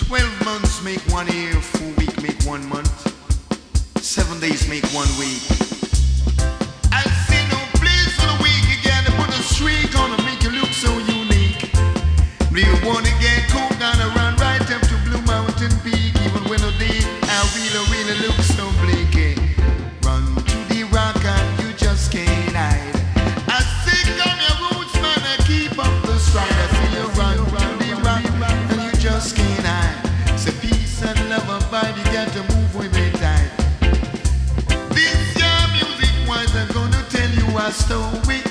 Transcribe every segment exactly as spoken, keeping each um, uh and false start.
Twelve months make one year, four weeks make one month, seven days make one week. I see no place for the week again to put a streak on to make you look so unique. Do you wanna get cool, gonna run right up to Blue Mountain Peak, even when the day I really, really look so bleak. eh. Run to the rock and you just can't hide. I think on your roots, man, I keep up the stride. I see you run to the rock and you just can't hide. So peace and love abide, you got to move with me tight. This your music wise, I'm gonna tell you a story.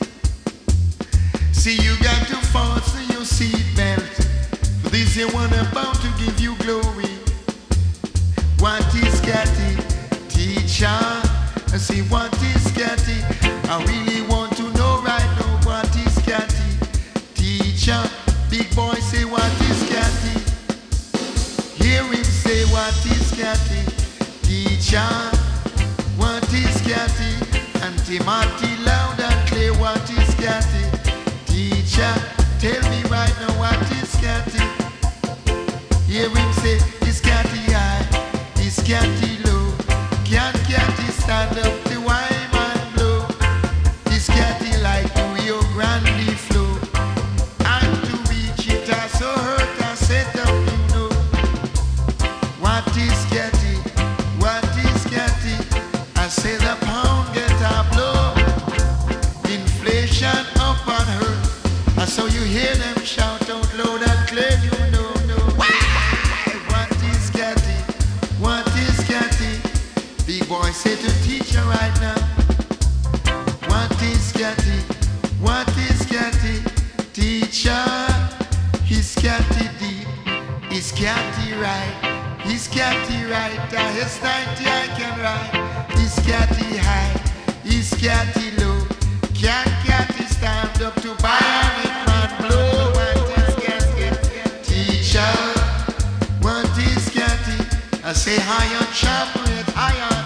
See, you got to fasten your seatbelt. For this year one about to give you glory. What is Scatty? Teacher. I say, what is Scatty? I really want to know right now what is Scatty? Teacher. Big boy say, what is Scatty? Hear him say, what is Scatty? Teacher. What is Scatty? And Timothy loud and clear, what is Scatty? Teacher, tell me right now what is Scatty? Hear him say, is Scatty high? Is Scatty low? Can Scatty stand up to wine and blow? Is Scatty like the Rio Grande flow? And to reach it, I so hurt, I set up, you know. What is Scatty? What is Scatty? I say the pound get a blow. Inflation up on her. I saw you hear them shout out loud and clear, you know, no. Why? What is Scatty? What is Scatty? Big boy say to teacher right now. What is Scatty? What is Scatty? Teacher, is Scatty deep? Is Scatty right? Is Scatty right? I is ninety I can write. Is Scatty high? Is Scatty low? Can Scatty stand up to bionic man blow? What is Scatty? Teacher, what is Scatty? I say iron sharpen it, iron.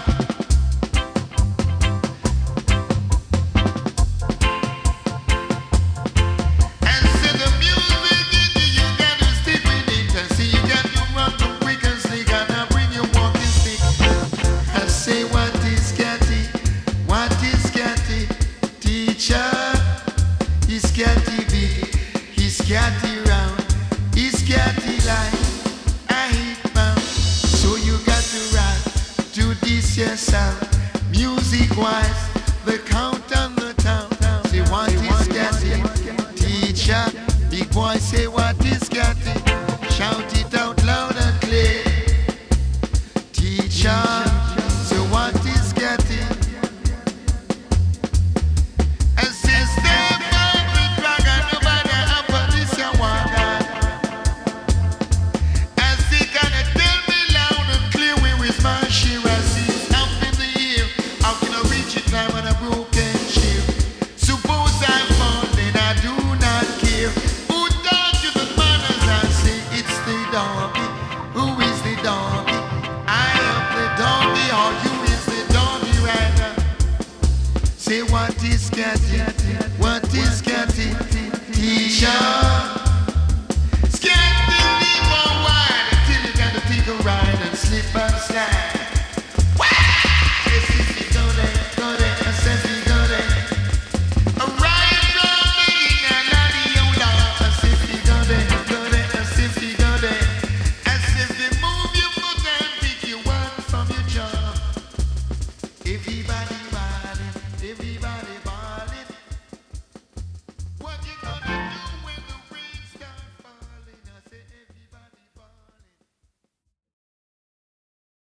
And say the music in you, you gotta stick with it. I see you got to run to quick and slick, and I bring your walking stick. I say what is Scatty? What is Scatty? Teacher, is Scatty big? Is Scatty round? Is Scatty like a heat bound? So you got to rap to this yourself. Music wise, the count on the town. Say what is Scatty? Teacher, big boy say what is Scatty?